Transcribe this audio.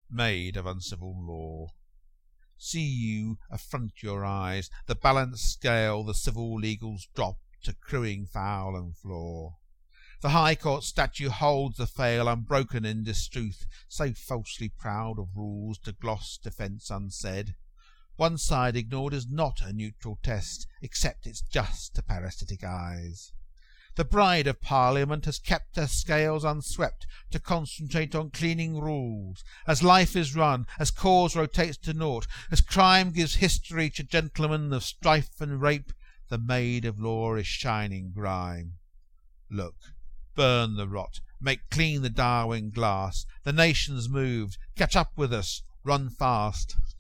Maid of uncivil law, see you affront your eyes the balanced scale the civil legals drop to cruing foul and flaw? The High Court statue holds the fail unbroken in distruth, so falsely proud of rules to gloss defence unsaid. One side ignored is not a neutral test, except it's just to parasitic eyes. The Bride of Parliament has kept her scales unswept to concentrate on cleaning rules. As life is run, as cause rotates to naught, as crime gives history to gentlemen of strife and rape, the Maid of Law is shining grime. Look, burn the rot, make clean the Darwin glass. The nation's moved, catch up with us, run fast.